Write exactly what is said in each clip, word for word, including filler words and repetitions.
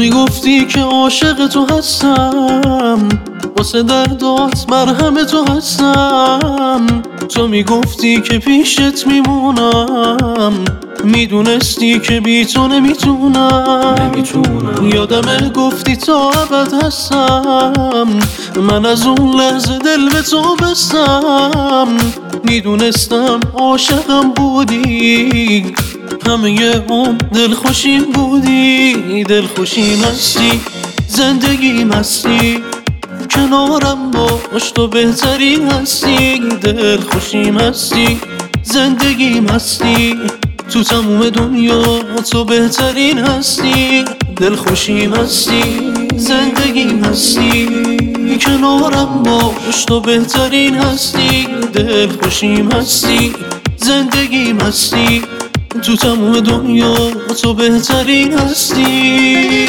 میگفتی که عاشق تو هستم، واسه دردات مرهم تو هستم. تو میگفتی که پیشت میمونم، میدونستی که بی تو نمیتونم. یادمه گفتی تا ابد هستم، من از اون لحظه دل به تو بستم. میدونستم عاشقم بودی، همه عمر دلخوشیم بودی. دلخوشیم هستی، زندگیم هستی، کنارم باش تو بهترین هستی. دلخوشیم هستی، زندگیم هستی، تو تموم دنیا تو بهترین هستی. دلخوشیم هستی، زندگیم هستی، کنارم باش تو بهترین هستی. دلخوشیم هستی، زندگیم هستی، تو تموم دنیا تو بهترین هستی.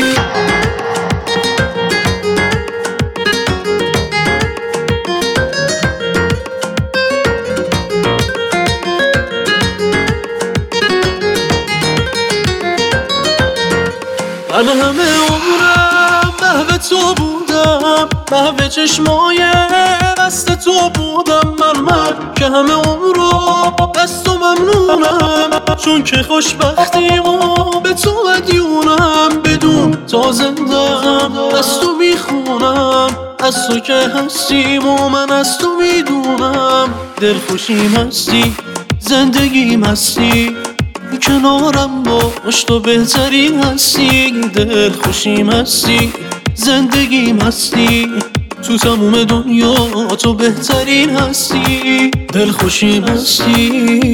من همه عمرم محو تو بودم، محو چشمای بست تو بودم. من من که همه عمر رو از تو ممنونم، چون که خوشبختیمو به تو مدیونم. بدون تا زندم از تو میخونم، از تو که هستیم و من از تو میدونم. دلخوشیم هستی، زندگیم هستی، کنارم باش تو بهترین هستی. دلخوشیم هستی، زندگیم هستی، تو تموم دنیا تو بهترین هستی. دلخوشیم هستی،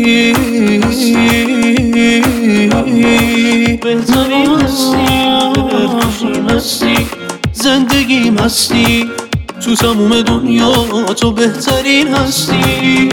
بهترین هستی. دلخوشیم هستی، زندگیم هستی، تو تموم دنیا تو بهترین هستی.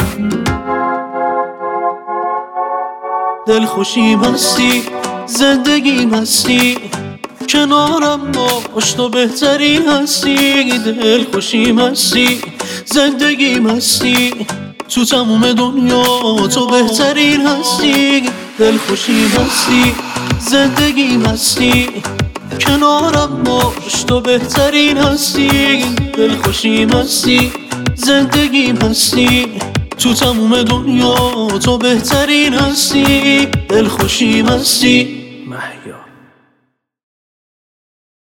دلخوشیم هستی، زندگیم هستی، کنارم باش تو بهترین هستی. دلخوشیم هستی، زندگیم هستی، تو تموم دنیا تو بهترین هستی. دلخوشیم هستی، زندگیم هستی، کنارم باش تو بهترین هستی. دلخوشیم هستی، زندگیم هستی، تو تموم دنیا تو بهترین هستی. دلخوشیم هستی. مهیار.